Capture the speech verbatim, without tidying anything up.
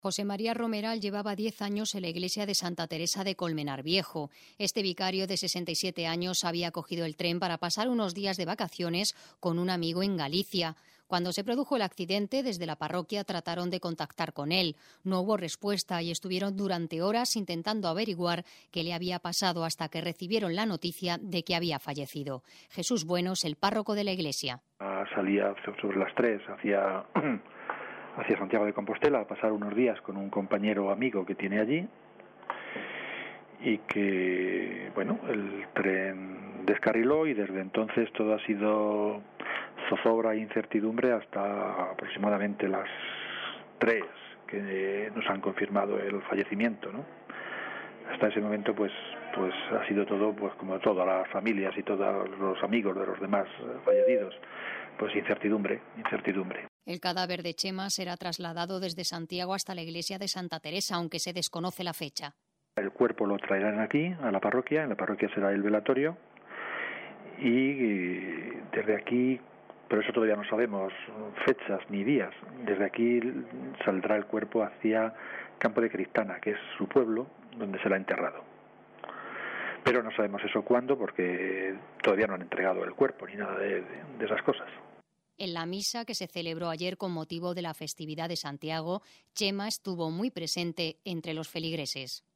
José María Romeral llevaba diez años en la iglesia de Santa Teresa de Colmenar Viejo. Este vicario de sesenta y siete años había cogido el tren para pasar unos días de vacaciones con un amigo en Galicia. Cuando se produjo el accidente, desde la parroquia trataron de contactar con él. No hubo respuesta y estuvieron durante horas intentando averiguar qué le había pasado hasta que recibieron la noticia de que había fallecido. Jesús Buenos, el párroco de la iglesia. Salía sobre las tres hacia... hacia Santiago de Compostela a pasar unos días con un compañero amigo que tiene allí y que, bueno, el tren descarriló y desde entonces todo ha sido zozobra e incertidumbre hasta aproximadamente las tres que nos han confirmado el fallecimiento, ¿no? Hasta ese momento pues pues ha sido todo, pues como todas las familias y todos los amigos de los demás fallecidos, pues incertidumbre, incertidumbre. El cadáver de Chema será trasladado desde Santiago hasta la iglesia de Santa Teresa, aunque se desconoce la fecha. El cuerpo lo traerán aquí, a la parroquia, en la parroquia será el velatorio, y desde aquí, pero eso todavía no sabemos fechas ni días, desde aquí saldrá el cuerpo hacia Campo de Cristana, que es su pueblo, donde será enterrado. Pero no sabemos eso cuándo, porque todavía no han entregado el cuerpo ni nada de, de, de esas cosas. En la misa que se celebró ayer con motivo de la festividad de Santiago, Chema estuvo muy presente entre los feligreses.